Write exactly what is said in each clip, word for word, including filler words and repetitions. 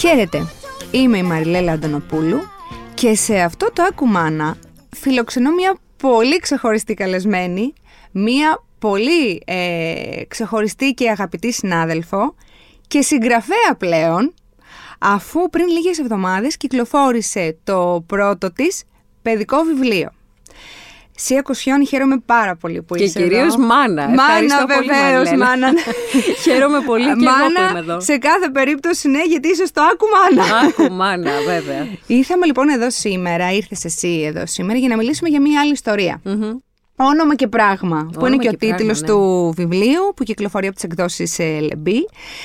Χαίρετε, είμαι η Μαριλέλα Αντωνοπούλου και σε αυτό το Ακουμάνα φιλοξενώ μια πολύ ξεχωριστή καλεσμένη, μια πολύ ε, ξεχωριστή και αγαπητή συνάδελφο και συγγραφέα πλέον, αφού πριν λίγες εβδομάδες κυκλοφόρησε το πρώτο της παιδικό βιβλίο. Σία Κοσιόνι, χαίρομαι πάρα πολύ που και είσαι κυρίως εδώ. μάνα. Μάνα, βεβαίως, μάνα. Χαίρομαι πολύ και μάνα, εγώ που είμαι εδώ. Σε κάθε περίπτωση, ναι, γιατί είσαι στο Ακουμάνα. Ακουμάνα, βέβαια. Ήρθαμε λοιπόν εδώ σήμερα, ήρθες εσύ εδώ σήμερα για να μιλήσουμε για μια άλλη ιστορία. Mm-hmm. Όνομα και πράγμα, που Όνομα είναι και, και ο τίτλος πράγμα, ναι. του βιβλίου που κυκλοφορεί από τις εκδόσεις ε, Λεμπή.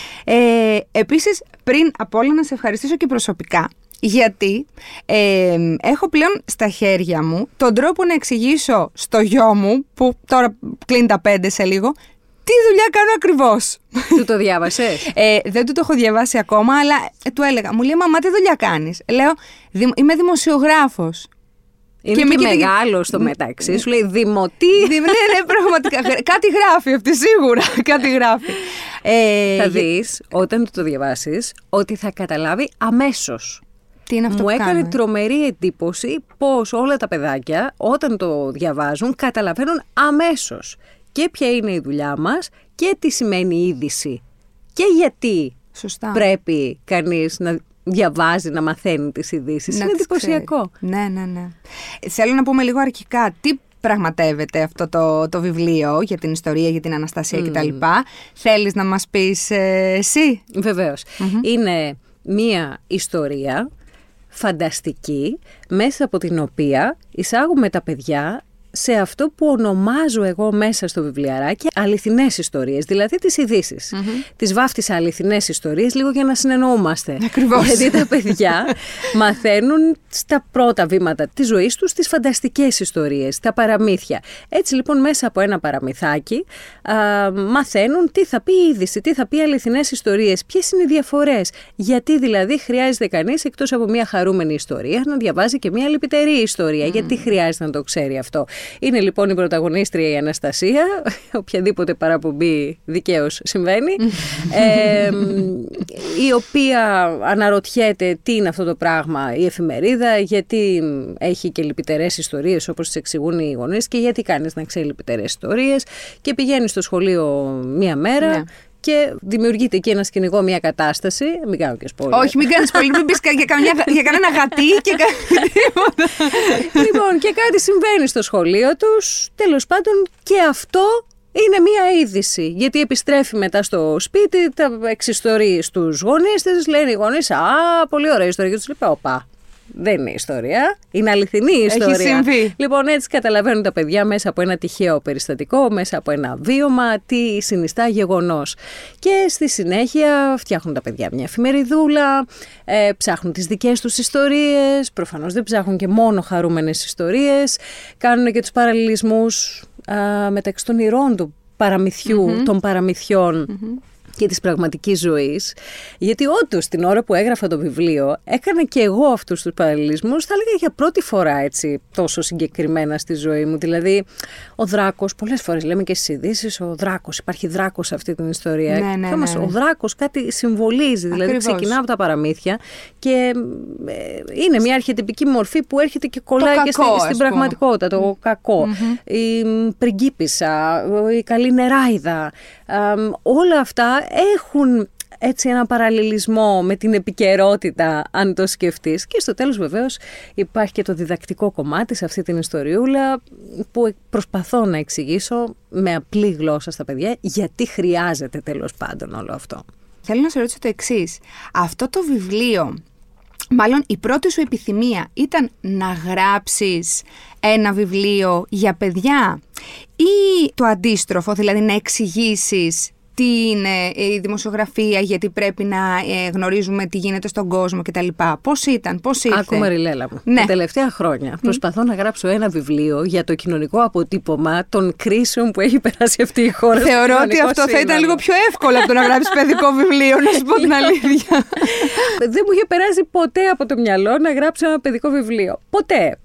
Ε, επίσης, πριν απ' όλα να σε ευχαριστήσω και προσωπικά. Γιατί ε, έχω πλέον στα χέρια μου τον τρόπο να εξηγήσω στο γιο μου, που τώρα κλείνει τα πέντε σε λίγο, τι δουλειά κάνω ακριβώς. Του το διάβασες? Ε, δεν του το έχω διαβάσει ακόμα, αλλά ε, του έλεγα, μου λέει, μαμά, τι δουλειά κάνεις? Λέω, δη, είμαι δημοσιογράφος. Είναι και, και μεγάλο και... στο μεταξύ, σου λέει δημοτή. Ναι, ναι, πραγματικά. Κάτι γράφει αυτή, σίγουρα. Κάτι γράφει. Ε, θα δεις, όταν του το διαβάσεις, ότι θα καταλάβει αμέσως. Τι είναι αυτό Μου που έκανε κάνω, ε? τρομερή εντύπωση πως όλα τα παιδάκια όταν το διαβάζουν καταλαβαίνουν αμέσως και ποια είναι η δουλειά μας και τι σημαίνει είδηση και γιατί Σωστά. πρέπει κανείς να διαβάζει, να μαθαίνει τις ειδήσεις. Είναι εντυπωσιακό. Ναι, ναι, ναι. Θέλω να πούμε λίγο αρχικά τι πραγματεύεται αυτό το, το βιβλίο για την ιστορία, για την Αναστασία mm. κτλ. Θέλεις να μας πεις ε, εσύ? Βεβαίως. Mm-hmm. Είναι μία ιστορία φανταστική, μέσα από την οποία εισάγουμε τα παιδιά σε αυτό που ονομάζω εγώ μέσα στο βιβλιαράκι αληθινές ιστορίες, δηλαδή τις ειδήσεις. Mm-hmm. Τις βάφτισα αληθινές ιστορίες λίγο για να συνεννοούμαστε. Ακριβώς. Γιατί τα παιδιά μαθαίνουν στα πρώτα βήματα της ζωής τους τις φανταστικές ιστορίες, τα παραμύθια. Έτσι λοιπόν μέσα από ένα παραμυθάκι α, μαθαίνουν τι θα πει η είδηση, τι θα πει αληθινές ιστορίες, ποιες είναι οι διαφορές. Γιατί δηλαδή χρειάζεται κανείς εκτός από μια χαρούμενη ιστορία να διαβάζει και μια λυπητερή ιστορία. Mm. Γιατί χρειάζεται να το ξέρει αυτό. Είναι λοιπόν η πρωταγωνίστρια η Αναστασία, οποιαδήποτε παραπομπή δικαίως συμβαίνει, ε, η οποία αναρωτιέται τι είναι αυτό το πράγμα η εφημερίδα, γιατί έχει και λυπητερές ιστορίες όπως τις εξηγούν οι γονείς και γιατί κάνεις να ξέρει λυπητερές ιστορίες και πηγαίνει στο σχολείο μία μέρα. Ναι. Και δημιουργείται εκεί ένα σκηνικό, μια κατάσταση. Μην κάνω και spoiler. Όχι, μην κάνεις spoiler, μην πεις για, κανένα, για κανένα γατί και κάτι τίποτα. Λοιπόν, και κάτι συμβαίνει στο σχολείο τους. Τέλος πάντων, και αυτό είναι μια είδηση. Γιατί επιστρέφει μετά στο σπίτι, τα εξιστορεί στους γονείς της, λένε οι γονείς, α, πολύ ωραία ιστορία. Και τους λέει, οπα. Δεν είναι ιστορία, είναι αληθινή ιστορία. Έχει συμβεί. Λοιπόν, έτσι καταλαβαίνουν τα παιδιά μέσα από ένα τυχαίο περιστατικό, μέσα από ένα βίωμα, τι συνιστά γεγονός. Και στη συνέχεια φτιάχνουν τα παιδιά μια εφημεριδούλα, ε, ψάχνουν τις δικές τους ιστορίες, προφανώς δεν ψάχνουν και μόνο χαρούμενες ιστορίες, κάνουν και τους παραλληλισμούς α, μεταξύ των ηρώων του παραμυθιού, mm-hmm. των παραμυθιών. Mm-hmm. Και της πραγματικής ζωής, γιατί όντως την ώρα που έγραφα το βιβλίο έκανα και εγώ αυτούς τους παραλληλισμούς, θα έλεγα για πρώτη φορά έτσι τόσο συγκεκριμένα στη ζωή μου. Δηλαδή ο Δράκος, πολλές φορές λέμε και στις ειδήσεις, ο Δράκος, υπάρχει Δράκος σε αυτή την ιστορία. Ναι, ναι, ναι, ναι. Ο Δράκος κάτι συμβολίζει, δηλαδή Ακριβώς. ξεκινά από τα παραμύθια και ε, είναι μια αρχετυπική μορφή που έρχεται και κολλάει και κακό, στη, στην πραγματικότητα, το mm. κακό. Mm-hmm. Η πριγκίπισσα, η καλή νεράιδα, ε, όλα αυτά έχουν έτσι ένα παραλληλισμό με την επικαιρότητα, αν το σκεφτείς. Και στο τέλος βεβαίως υπάρχει και το διδακτικό κομμάτι σε αυτή την ιστοριούλα που προσπαθώ να εξηγήσω με απλή γλώσσα στα παιδιά γιατί χρειάζεται τέλος πάντων όλο αυτό. Θέλω να σε ρωτήσω το εξής. Αυτό το βιβλίο, μάλλον η πρώτη σου επιθυμία ήταν να γράψεις ένα βιβλίο για παιδιά ή το αντίστροφο, δηλαδή να εξηγήσεις τι είναι η δημοσιογραφία, γιατί πρέπει να ε, γνωρίζουμε τι γίνεται στον κόσμο κτλ. Πώς ήταν, πώς ήρθε? Άκου Μαριλέλα μου, ναι. Τα τελευταία χρόνια mm. προσπαθώ να γράψω ένα βιβλίο για το κοινωνικό αποτύπωμα των κρίσεων που έχει περάσει αυτή η χώρα. Θεωρώ ότι αυτό σύνολο. Θα ήταν λίγο πιο εύκολο από το να γράψεις παιδικό βιβλίο, να σου πω την αλήθεια. Δεν μου είχε περάσει ποτέ από το μυαλό να γράψω ένα παιδικό βιβλίο. Ποτέ.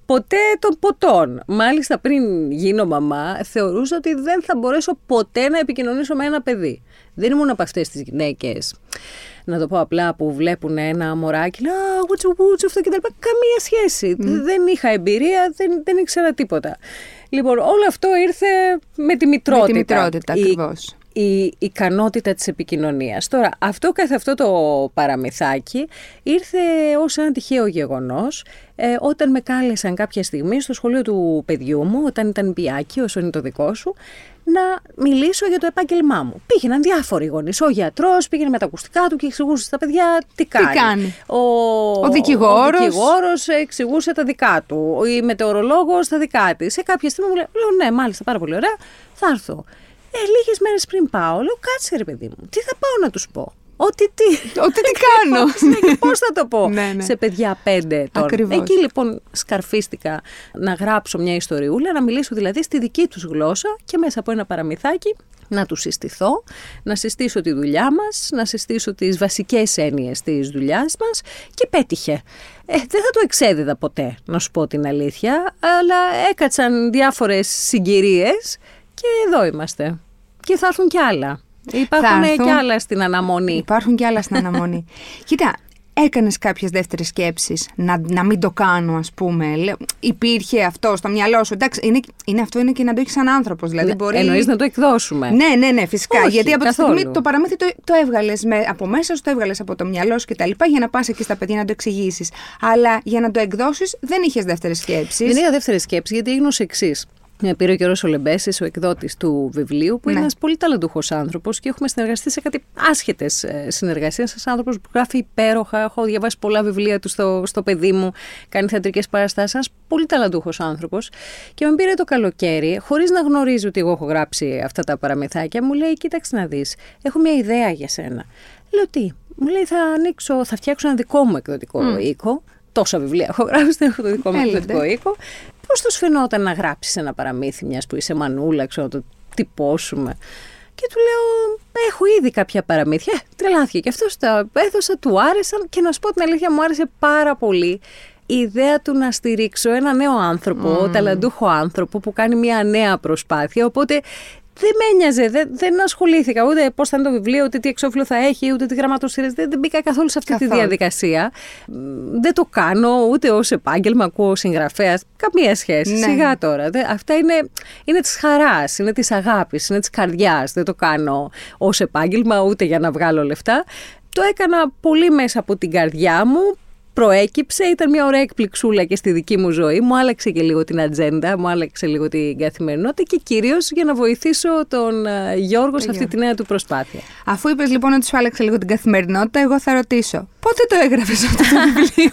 ποτέ των ποτών. Μάλιστα πριν γίνω μαμά, θεωρούσα ότι δεν θα μπορέσω ποτέ να επικοινωνήσω με ένα παιδί. Δεν ήμουν από αυτές τις γυναίκες, να το πω απλά, που βλέπουν ένα μωράκι, α, γουτσου γουτσου, αυτό και τα λοιπά. Καμία σχέση. Mm. Δεν είχα εμπειρία, δεν, δεν ήξερα τίποτα. Λοιπόν, όλο αυτό ήρθε με τη μητρότητα. Με τη μητρότητα, ακριβώς. Η, η ικανότητα της επικοινωνίας. Τώρα, αυτό καθ' αυτό το παραμυθάκι ήρθε ως ένα τυχαίο γεγονός ε, όταν με κάλεσαν κάποια στιγμή στο σχολείο του παιδιού μου, όταν ήταν πιάκι, όσο είναι το δικό σου, να μιλήσω για το επάγγελμά μου. Πήγαιναν διάφοροι γονείς. Ο γιατρός πήγαινε με τα ακουστικά του και εξηγούσε στα παιδιά τι κάνει. Τι κάνει. Ο, ο δικηγόρος. Ο δικηγόρος εξηγούσε τα δικά του. Η μετεωρολόγος τα δικά της. Σε κάποια στιγμή μου λέει, λέω, ναι, μάλιστα, πάρα πολύ ωραία, θα έρθω. Ε, λίγες μέρες πριν πάω, λέω, κάτσε ρε παιδί μου, τι θα πάω να τους πω. Ότι τι, ότι τι κάνω. Και πώς θα το πω ναι, ναι. σε παιδιά πέντε ετών. Ακριβώς. Εκεί λοιπόν σκαρφίστηκα να γράψω μια ιστοριούλα, να μιλήσω δηλαδή στη δική τους γλώσσα και μέσα από ένα παραμυθάκι να τους συστηθώ, να συστήσω τη δουλειά μας, να συστήσω τις βασικές έννοιες της δουλειάς μας και πέτυχε. Ε, δεν θα το εξέδιδα ποτέ, να σου πω την αλήθεια, αλλά έκατσαν διάφορες συγκυρίες και εδώ είμαστε. Και θα έρθουν κι άλλα. Υπάρχουν έρθουν... κι άλλα στην αναμονή. Υπάρχουν κι άλλα στην αναμονή. Κοίτα, έκανες κάποιες δεύτερες σκέψεις να, να μην το κάνω, ας πούμε. Λέω, υπήρχε αυτό στο μυαλό σου. Εντάξει, είναι, είναι αυτό είναι και να το έχεις σαν άνθρωπος. Δηλαδή, μπορεί... Εννοείς να το εκδώσουμε. Ναι, ναι, ναι, φυσικά. Όχι, γιατί από καθόλου. τη στιγμή το παραμύθι το, το έβγαλες με, από μέσα σου, το έβγαλες από το μυαλό σου κτλ. Για να πας εκεί στα παιδιά να το εξηγήσεις. Αλλά για να το εκδώσεις δεν είχες δεύτερες σκέψεις. Δεν είχα δεύτερες σκέψεις γιατί έγινε ως εξής. Με πήρε ο Γιώργος ο Λεμπέσης, ο εκδότης του βιβλίου, που ναι. είναι ένας πολύ ταλαντούχος άνθρωπος και έχουμε συνεργαστεί σε κάτι άσχετες συνεργασίες. Ένας άνθρωπος που γράφει υπέροχα, έχω διαβάσει πολλά βιβλία του στο, στο παιδί μου, κάνει θεατρικές παραστάσεις. Ένας πολύ ταλαντούχος άνθρωπος. Και με πήρε το καλοκαίρι, χωρίς να γνωρίζει ότι εγώ έχω γράψει αυτά τα παραμυθάκια, μου λέει: κοίταξε να δεις, έχω μια ιδέα για σένα. Λέω: τι? Μου λέει: θα ανοίξω, θα φτιάξω ένα δικό μου εκδοτικό mm. οίκο. Τόσα βιβλία έχω γράψει, έχω το δικό μου εκδοτικό οίκο. Πώς τους φαινόταν να γράψεις ένα παραμύθι, μιας που είσαι μανούλα, ξέρω να το τυπώσουμε. Και του λέω, έχω ήδη κάποια παραμύθια. Ε, τρελάθηκε. Και αυτός τα έδωσα, του άρεσαν και να σου πω την αλήθεια, μου άρεσε πάρα πολύ η ιδέα του να στηρίξω ένα νέο άνθρωπο, mm. ταλαντούχο άνθρωπο που κάνει μια νέα προσπάθεια. Οπότε δεν με ένοιαζε, δεν, δεν ασχολήθηκα ούτε πώς θα είναι το βιβλίο, ούτε τι εξώφυλλο θα έχει, ούτε τι γραμματοσύρες. Δεν, δεν μπήκα καθόλου σε αυτή καθόλου. τη διαδικασία. Δεν το κάνω ούτε ως επάγγελμα, ακούω συγγραφέας. Καμία σχέση. Ναι. Σιγά τώρα. Δε, αυτά είναι, είναι της χαράς, είναι της αγάπης, είναι της καρδιάς. Δεν το κάνω ως επάγγελμα, ούτε για να βγάλω λεφτά. Το έκανα πολύ μέσα από την καρδιά μου. Προέκυψε, ήταν μια ωραία εκπληξούλα και στη δική μου ζωή. Μου άλλαξε και λίγο την ατζέντα, μου άλλαξε λίγο την καθημερινότητα και κυρίως για να βοηθήσω τον Γιώργο σε αυτή τη νέα του προσπάθεια. Αφού είπες λοιπόν ότι σου άλλαξε λίγο την καθημερινότητα, εγώ θα ρωτήσω, πότε το έγραφες αυτό το βιβλίο?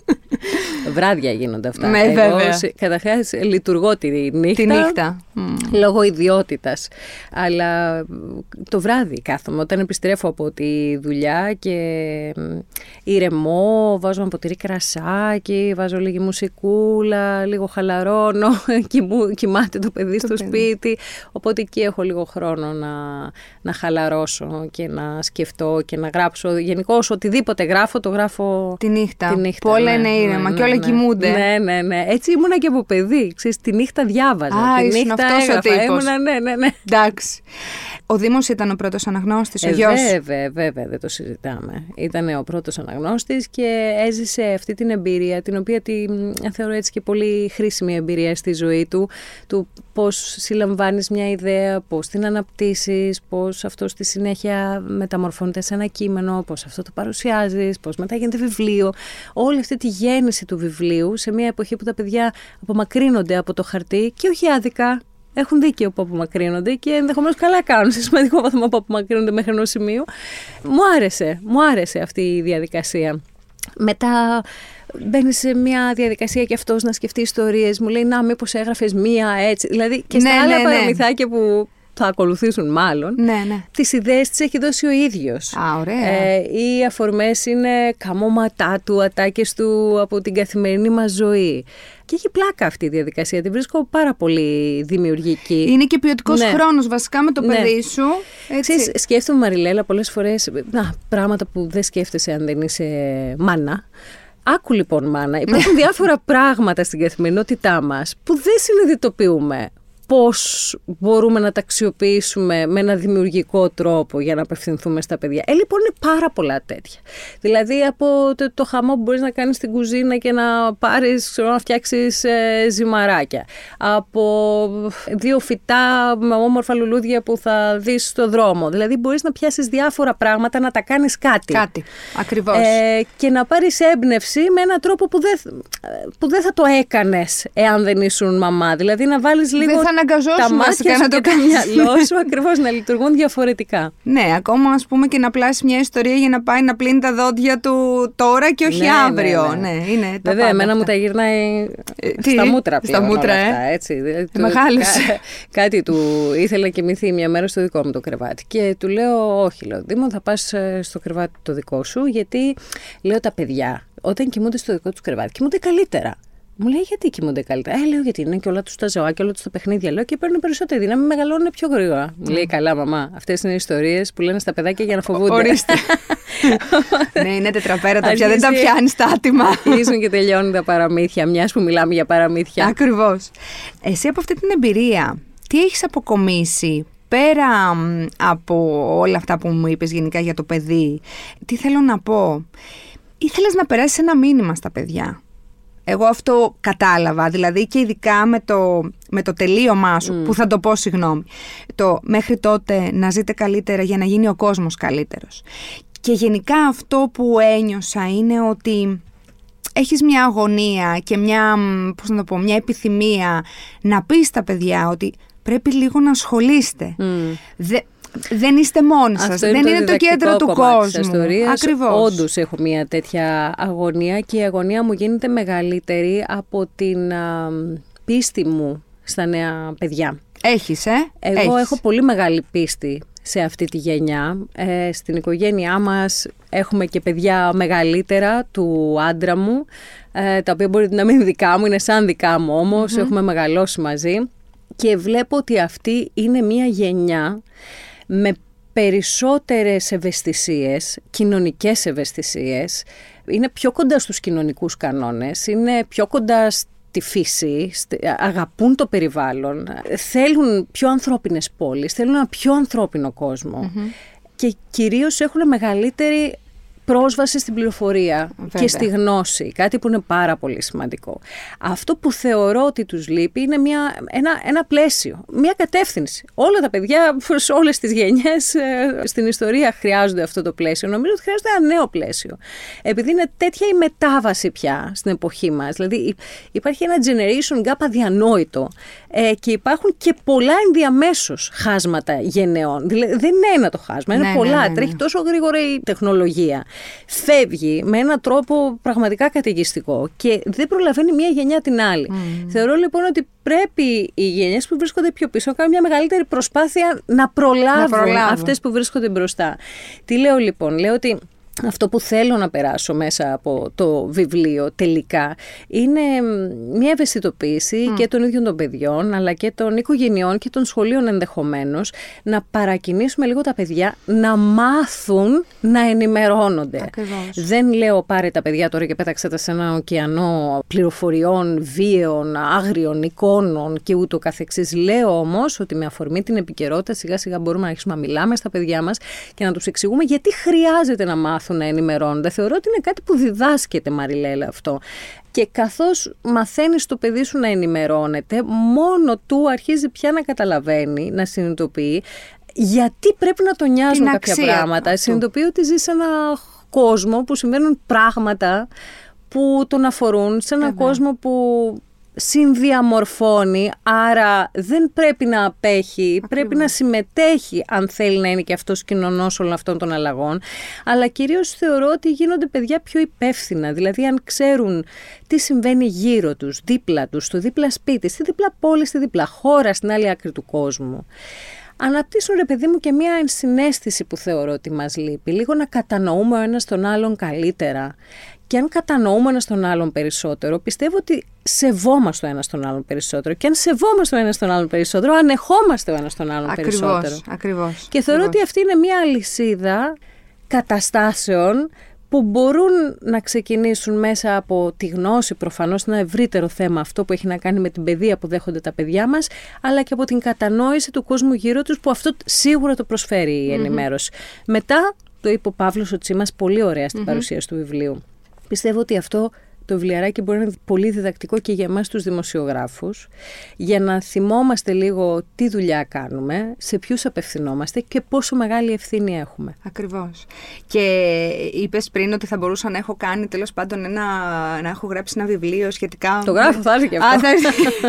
Βράδια γίνονται αυτά. Ναι, εγώ, βέβαια. Καταρχάς λειτουργώ τη νύχτα. Τη νύχτα. Λόγω ιδιότητας. Αλλά το βράδυ κάθομαι, όταν επιστρέφω από τη δουλειά και ηρεμώ, βάζω ένα ποτήρι κρασάκι, βάζω λίγη μουσικούλα, λίγο χαλαρώνω, κοιμού, κοιμάται το παιδί το στο παιδί. σπίτι. Οπότε εκεί έχω λίγο χρόνο να, να χαλαρώσω και να σκεφτώ και να γράψω. Γενικώς οτιδήποτε γράφω, το γράφω τη νύχτα. Τη νύχτα Πολλά ναι, είναι ήρεμα ναι, και όλα ναι, κοιμούνται. Ναι, ναι, ναι. Έτσι ήμουνα και από παιδί. Ξέρεις, τη νύχτα διάβαζα. Α, τη ήσουν νύχτα αυτός ο τύπος. Ήμουνα, ναι, ναι, ναι. Εντάξει. Ο Δήμος ήταν ο πρώτος αναγνώστης, ο ε, γιος. Βέβαια, βέβαια, δεν το συζητάμε. Ήταν ο πρώτος αναγνώστης και έζησε αυτή την εμπειρία, την οποία τη θεωρώ έτσι και πολύ χρήσιμη εμπειρία στη ζωή του, του πώς συλλαμβάνεις μια ιδέα, πώς την αναπτύσσεις, πώς αυτό στη συνέχεια μεταμορφώνεται σε ένα κείμενο, πώς αυτό το παρουσιάζεις, πώς μετά γίνεται βιβλίο. Όλη αυτή τη γέννηση του βιβλίου σε μια εποχή που τα παιδιά απομακρύνονται από το χαρτί και όχι άδικα. Έχουν δίκιο που απομακρύνονται και ενδεχομένως καλά κάνουν σε σημαντικό βαθμό που απομακρύνονται μέχρι ενός σημείου. Μου άρεσε, μου άρεσε αυτή η διαδικασία. Μετά μπαίνει σε μια διαδικασία και αυτός να σκεφτεί ιστορίες. Μου λέει, να, μήπως έγραφες μία έτσι. Δηλαδή και στα ναι, άλλα ναι, παραμυθάκια ναι. που θα ακολουθήσουν μάλλον, ναι, ναι. τις ιδέες τις έχει δώσει ο ίδιος. Α, ωραία. Ε, οι αφορμές είναι καμώματά του, ατάκες του από την καθημερινή μας ζωή. Και έχει πλάκα αυτή η διαδικασία, την βρίσκω πάρα πολύ δημιουργική. Είναι και ποιοτικός ναι. χρόνος βασικά με το ναι. παιδί σου. Έτσι. Ξέρεις, σκέφτομαι, Μαριλέλα, πολλές φορές να, πράγματα που δεν σκέφτεσαι αν δεν είσαι μάνα. Άκου λοιπόν, μάνα, υπάρχουν διάφορα πράγματα στην καθημερινότητά μας που δεν συνειδητοποιούμε πώς μπορούμε να τα αξιοποιήσουμε με ένα δημιουργικό τρόπο για να απευθυνθούμε στα παιδιά. Ε, λοιπόν, είναι πάρα πολλά τέτοια. Δηλαδή, από το, το χαμό που μπορείς να κάνεις στην κουζίνα και να πάρεις, ξέρω, να φτιάξεις ε, ζυμαράκια. Από δύο φυτά με όμορφα λουλούδια που θα δεις στο δρόμο. Δηλαδή, μπορείς να πιάσεις διάφορα πράγματα, να τα κάνεις κάτι. Κάτι, ακριβώς. Ε, και να πάρεις έμπνευση με έναν τρόπο που δεν, που δεν θα το έκανες εάν δεν ήσουν μαμά. Δηλαδή, να βάλεις λίγο τα μάτια σου και το μυαλό σου ακριβώς να λειτουργούν διαφορετικά. Ναι, ακόμα ας πούμε και να πλάσει μια ιστορία για να πάει να πλύνει τα δόντια του τώρα και όχι ναι, αύριο. Ναι, ναι. Ναι, είναι τα βέβαια, εμένα μου τα γυρνάει Τι? στα μούτρα πλέον. Στα μούτρα, όλα ε. αυτά, έτσι. Ε, μεγάλωσε. Κά, κάτι του ήθελε να κοιμηθεί μια μέρα στο δικό μου το κρεβάτι. Και του λέω, όχι, λέω, Δήμο, θα πας στο κρεβάτι το δικό σου, γιατί λέω τα παιδιά, όταν κοιμούνται στο δικό του κρεβάτι, κοιμούνται καλύτερα. Μου λέει, γιατί κοιμούνται καλύτερα. Ε, λέω, γιατί είναι και όλα του τα ζωάκια, όλα του τα παιχνίδια. Λέω, και παίρνουν περισσότερη δύναμη, μεγαλώνουν πιο γρήγορα. Μου λέει, καλά, μαμά, αυτές είναι οι ιστορίες που λένε στα παιδάκια για να φοβούνται. Ορίστε. Ναι, είναι τετραπέρατα πια, δεν τα πιάνει στα άτιμα. Αρχίζουν και τελειώνουν τα παραμύθια, μιας που μιλάμε για παραμύθια. Ακριβώς. Εσύ από αυτή την εμπειρία, τι έχεις αποκομίσει πέρα από όλα αυτά που μου είπες γενικά για το παιδί? Τι θέλω να πω? Ήθελες να περάσεις ένα μήνυμα στα παιδιά. Εγώ αυτό κατάλαβα, δηλαδή και ειδικά με το, με το τελείωμά σου, mm. που θα το πω συγγνώμη, το μέχρι τότε να ζείτε καλύτερα για να γίνει ο κόσμος καλύτερος. Και γενικά αυτό που ένιωσα είναι ότι έχεις μια αγωνία και μια, πώς να το πω, μια επιθυμία να πεις στα παιδιά ότι πρέπει λίγο να ασχολείστε. Mm. Δε, Δεν είστε μόνοι σας, δεν είναι το κέντρο του κόσμου. Ακριβώς. Όντως έχω μια τέτοια αγωνία και η αγωνία μου γίνεται μεγαλύτερη από την α, πίστη μου στα νέα παιδιά. Έχεις, ε? Εγώ Έχεις. έχω πολύ μεγάλη πίστη σε αυτή τη γενιά. Ε, στην οικογένειά μας έχουμε και παιδιά μεγαλύτερα του άντρα μου, ε, τα οποία μπορεί να μην είναι δικά μου, είναι σαν δικά μου όμως, mm-hmm. έχουμε μεγαλώσει μαζί και βλέπω ότι αυτή είναι μια γενιά με περισσότερες ευαισθησίες, κοινωνικές ευαισθησίες, είναι πιο κοντά στους κοινωνικούς κανόνες, είναι πιο κοντά στη φύση, αγαπούν το περιβάλλον, θέλουν πιο ανθρώπινες πόλεις, θέλουν ένα πιο ανθρώπινο κόσμο mm-hmm. και κυρίως έχουν μεγαλύτερη πρόσβαση στην πληροφορία Βέβαια. και στη γνώση, κάτι που είναι πάρα πολύ σημαντικό. Αυτό που θεωρώ ότι τους λείπει είναι μια, ένα, ένα πλαίσιο, μια κατεύθυνση. Όλα τα παιδιά σε όλες τις γενιές στην ιστορία χρειάζονται αυτό το πλαίσιο. Νομίζω ότι χρειάζεται ένα νέο πλαίσιο. Επειδή είναι τέτοια η μετάβαση πια στην εποχή μας. Δηλαδή υπάρχει ένα generation gap αδιανόητο ε, και υπάρχουν και πολλά ενδιαμέσως χάσματα γενεών. Δηλαδή δεν είναι ένα το χάσμα, είναι ναι, πολλά. Ναι, ναι, ναι. Τρέχει τόσο γρήγορα η τεχνολογία. Φεύγει με έναν τρόπο πραγματικά καταιγιστικό και δεν προλαβαίνει μία γενιά την άλλη. Mm. Θεωρώ λοιπόν ότι πρέπει οι γενιές που βρίσκονται πιο πίσω να κάνουν μια μεγαλύτερη προσπάθεια να προλάβουν, να προλάβουν αυτές που βρίσκονται μπροστά. Τι λέω λοιπόν? Λέω ότι αυτό που θέλω να περάσω μέσα από το βιβλίο τελικά είναι μια ευαισθητοποίηση mm. και των ίδιων των παιδιών αλλά και των οικογενειών και των σχολείων ενδεχομένως να παρακινήσουμε λίγο τα παιδιά να μάθουν να ενημερώνονται. Ακριβώς. Δεν λέω πάρε τα παιδιά τώρα και πέταξε τα σε έναν ωκεανό πληροφοριών, βίαιων, άγριων, εικόνων και ούτω καθεξής. Λέω όμως ότι με αφορμή την επικαιρότητα σιγά σιγά μπορούμε να αρχίσουμε να μιλάμε στα παιδιά μας και να τους εξηγούμε γιατί χρειάζεται να μάθουν να ενημερώνονται. Θεωρώ ότι είναι κάτι που διδάσκεται, Μαριλέλα, αυτό. Και καθώς μαθαίνεις το παιδί σου να ενημερώνεται, μόνο του αρχίζει πια να καταλαβαίνει, να συνειδητοποιεί γιατί πρέπει να τον νοιάζουν την κάποια πράγματα. Αυτού. Συνειδητοποιεί ότι ζει σε ένα κόσμο που συμβαίνουν πράγματα που τον αφορούν, σε έναν κόσμο που συνδιαμορφώνει, άρα δεν πρέπει να απέχει, Ακριβώς. πρέπει να συμμετέχει αν θέλει να είναι και αυτός κοινωνός όλων αυτών των αλλαγών, αλλά κυρίως θεωρώ ότι γίνονται παιδιά πιο υπεύθυνα, δηλαδή αν ξέρουν τι συμβαίνει γύρω τους, δίπλα τους, στο δίπλα σπίτι, στη δίπλα πόλη, στη δίπλα χώρα, στην άλλη άκρη του κόσμου. Αναπτύσσουν, ρε παιδί μου, και μια ενσυναίσθηση που θεωρώ ότι μας λείπει, λίγο να κατανοούμε ο ένας τον άλλον καλύτερα. Και αν κατανοούμε ένας τον άλλον περισσότερο, πιστεύω ότι σεβόμαστε ο ένας τον άλλον περισσότερο. Και αν σεβόμαστε ο ένας τον άλλον περισσότερο, ανεχόμαστε ο ένας τον άλλον ακριβώς, περισσότερο. Ακριβώς. Και θεωρώ ακριβώς. ότι αυτή είναι μια αλυσίδα καταστάσεων που μπορούν να ξεκινήσουν μέσα από τη γνώση, προφανώς ένα ευρύτερο θέμα αυτό που έχει να κάνει με την παιδεία που δέχονται τα παιδιά μας, αλλά και από την κατανόηση του κόσμου γύρω τους, που αυτό σίγουρα το προσφέρει η ενημέρωση. Mm-hmm. Μετά, το είπε ο Παύλος ο Τσίμας πολύ ωραία στην mm-hmm. παρουσίαση του βιβλίου. Πιστεύω ότι αυτό το βιβλιαράκι μπορεί να είναι πολύ διδακτικό και για εμάς τους δημοσιογράφους, για να θυμόμαστε λίγο τι δουλειά κάνουμε, σε ποιους απευθυνόμαστε και πόσο μεγάλη ευθύνη έχουμε. Ακριβώς. Και είπες πριν ότι θα μπορούσα να έχω κάνει, τέλος πάντων, ένα, να έχω γράψει ένα βιβλίο σχετικά... Το γράφω, θα έρθει και αυτό. Α,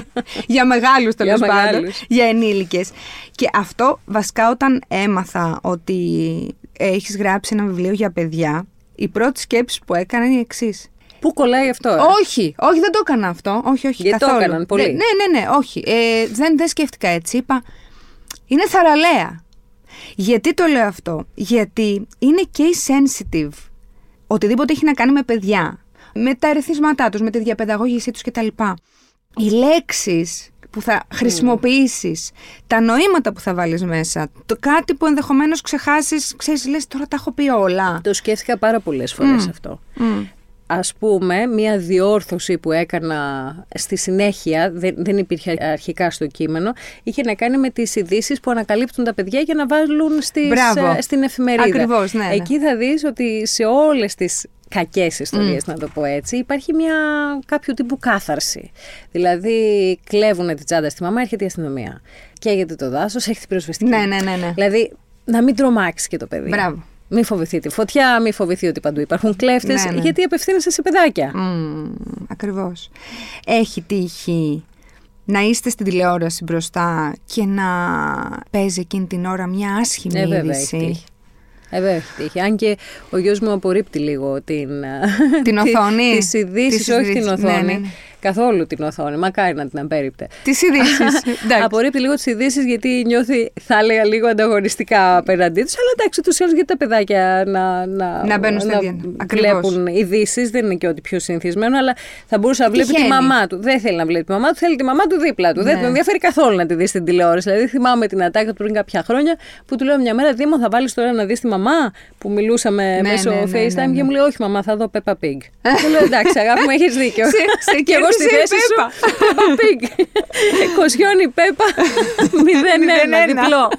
για μεγάλους, τέλος πάντων. Για ενήλικες. Και αυτό βασικά όταν έμαθα ότι έχεις γράψει ένα βιβλίο για παιδιά, η πρώτη σκέψη που έκανα είναι η εξής. Πού κολλάει αυτό, ε? Όχι, όχι, δεν το έκανα αυτό. Όχι, όχι, γιατί καθόλου. το έκαναν πολλοί. Ναι, ναι, ναι, όχι. Ε, δεν, δεν σκέφτηκα έτσι. Είπα, είναι θαραλέα. Γιατί το λέω αυτό? Γιατί είναι case sensitive. Οτιδήποτε έχει να κάνει με παιδιά, με τα ερεθίσματά τους, με τη διαπαιδαγώγησή τους κτλ. Οι λέξεις που θα χρησιμοποιήσεις, mm. τα νοήματα που θα βάλεις μέσα, το κάτι που ενδεχομένως ξεχάσεις, ξέρεις, λες τώρα τα έχω πει όλα. Το σκέφτηκα πάρα πολλές φορές mm. αυτό. Mm. Ας πούμε, μία διόρθωση που έκανα στη συνέχεια, δεν, δεν υπήρχε αρχικά στο κείμενο, είχε να κάνει με τις ειδήσεις που ανακαλύπτουν τα παιδιά για να βάλουν στις, στην εφημερίδα. Ακριβώς, ναι, ναι. Εκεί θα δεις ότι σε όλες τις κακές ιστορίες, mm. να το πω έτσι, υπάρχει μια κάποιο τύπου κάθαρση. Δηλαδή, κλέβουνε τη τσάντα στη μαμά, έρχεται η αστυνομία. Καίγεται το δάσος, έχει την πυροσβεστική. Ναι, ναι, ναι, ναι. Δηλαδή, να μην τρομάξει και το παιδί. Μπράβο. Μην φοβηθεί τη φωτιά, μην φοβηθεί ότι παντού υπάρχουν κλέφτες, ναι, ναι. γιατί απευθύνεσαι σε παιδάκια. Mm, ακριβώς. Έχει τύχει να είστε στην τηλεόραση μπροστά και να παίζει εκείνη την ώρα μια άσχημη ε, είδηση? Βέβαια έχει τύχει. Ε, βέβαια έχει τύχει. Αν και ο γιος μου απορρίπτει λίγο την, την οθόνη. Τις ειδήσεις, όχι την οθόνη. Ναι, ναι, ναι. Καθόλου την οθόνη. Μακάρι να την απέρριπτε. Τις ειδήσεις. Απορρίπτει λίγο τις ειδήσεις γιατί νιώθει, θα έλεγα, λίγο ανταγωνιστικά απέναντί τους. Αλλά εντάξει, τους άλλους, γιατί τα παιδάκια να, να, να μπαίνουν να βλέπουν ειδήσεις. Δεν είναι και ό,τι πιο συνηθισμένο, αλλά θα μπορούσε να βλέπει τη μαμά του. Δεν θέλει να βλέπει τη μαμά του, θέλει τη μαμά του δίπλα του. Ναι. Δεν τον ενδιαφέρει καθόλου να τη δει στην τηλεόραση. Δηλαδή, θυμάμαι την ατάκα του πριν κάποια χρόνια που του λέω μια μέρα, Δήμο, θα βάλει τώρα να δει τη μαμά, που μιλούσαμε ναι, μέσω ναι, ναι, FaceTime ναι, ναι. και μου λέει, όχι μαμά, θα δω Peppa Pig. Του λέω, εντάξει, αγάπη μου, έχεις δίκιο. Και εγώ στη θέση σου, Peppa Pig. Κοσιόνι Πέπα, μηδέν ένα, διπλό.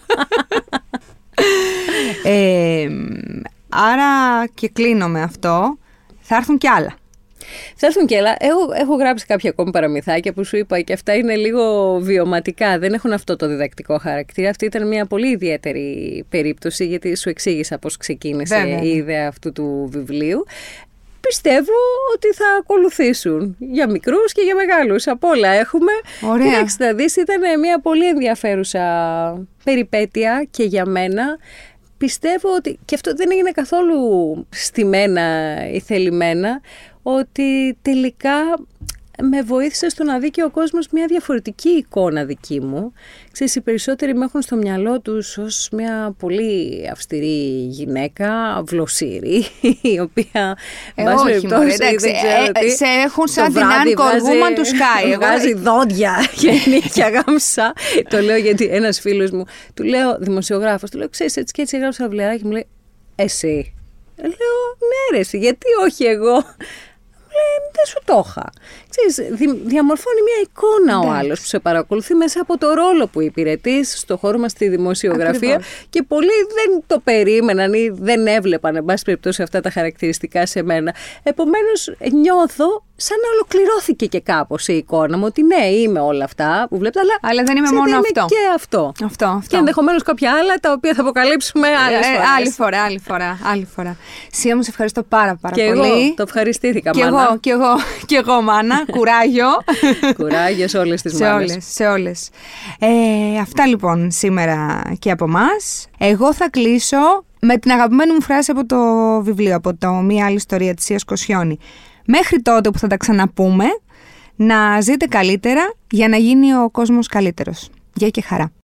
Άρα, και κλείνω με αυτό, θα έρθουν κι άλλα. Θα έρθουν και άλλα. Έχω, έχω γράψει κάποια ακόμη παραμυθάκια που σου είπα και αυτά είναι λίγο βιωματικά. Δεν έχουν αυτό το διδακτικό χαρακτήρα. Αυτή ήταν μια πολύ ιδιαίτερη περίπτωση, γιατί σου εξήγησα πώς ξεκίνησε Βέβαια. η ιδέα αυτού του βιβλίου. Πιστεύω ότι θα ακολουθήσουν για μικρούς και για μεγάλους. Από όλα έχουμε. Ωραία. Κοιτάξτε, θα δεις, ήταν μια πολύ ενδιαφέρουσα περιπέτεια και για μένα. Πιστεύω ότι, και αυτό δεν έγινε καθόλου στημένα ή θελημένα, ότι τελικά με βοήθησε στο να δει και ο κόσμος μια διαφορετική εικόνα δική μου. Ξέρεις, οι περισσότεροι με έχουν στο μυαλό τους ως μια πολύ αυστηρή γυναίκα, βλοσίρη, η οποία... Ε, όχι, μωρέ, εντάξει, ε, ε, σε έχουν σαν την Αν Κοργούμαν του Sky. Βγάζει δόντια και νύχια γάμψα. Το λέω γιατί ένας φίλος μου, του λέω, δημοσιογράφος, του λέω, ξέρεις, έτσι και έτσι έγραψα ένα βιβλιαράκι, μου λέει, εσύ. Λέω, ναι ρε εσύ, γιατί όχι εγώ. Λέει, δεν σου το είχα. Ξέρεις, δι, διαμορφώνει μια εικόνα ο άλλος που σε παρακολουθεί μέσα από το ρόλο που υπηρετείς στο χώρο μας στη δημοσιογραφία. Ακριβώς. Και πολλοί δεν το περίμεναν ή δεν έβλεπαν, εν πάση περιπτώσει, αυτά τα χαρακτηριστικά σε μένα. Επομένως, νιώθω σαν να ολοκληρώθηκε και κάπως η εικόνα μου ότι ναι, είμαι όλα αυτά που βλέπετε, αλλά, αλλά δεν είμαι μόνο είμαι αυτό. Και αυτό. αυτό, αυτό. Και ενδεχομένως κάποια άλλα τα οποία θα αποκαλύψουμε άλλες ε, φορές. Άλλη φορά, άλλη φορά, άλλη φορά. Σία μου, σε ευχαριστώ πάρα, πάρα και πολύ. Εγώ το ευχαριστήθηκα, και μάνα. Εγώ, και εγώ, και εγώ, μάνα. Κουράγιο. Κουράγιο σε όλες τις σε μάνες. Όλες, σε όλες. Ε, αυτά λοιπόν σήμερα και από μας. Εγώ θα κλείσω με την αγαπημένη μου φράση από το βιβλίο, από το «Μία άλλη ιστορία» της Σίας Κοσιόνη. Μέχρι τότε που θα τα ξαναπούμε, να ζείτε καλύτερα για να γίνει ο κόσμος καλύτερος. Γεια και χαρά.